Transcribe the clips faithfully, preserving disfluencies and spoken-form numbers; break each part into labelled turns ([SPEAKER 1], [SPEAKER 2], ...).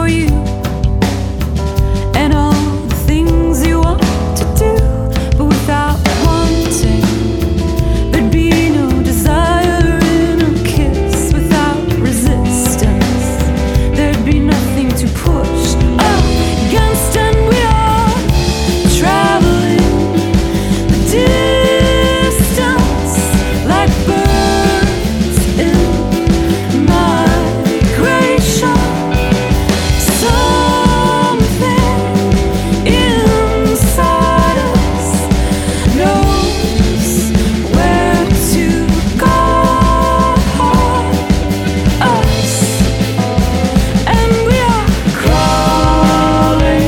[SPEAKER 1] for you and all the things you want to do, but without wanting, there'd be no desire in a kiss. Without resistance, there'd be nothing to push against, and we are traveling the distance like birds in migration. Something inside us knows where to guide us, and we are crawling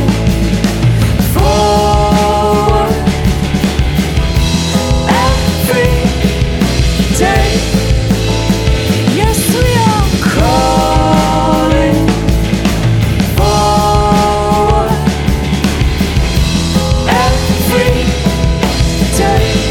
[SPEAKER 1] forward every day. Yes, we are crawling forward every day.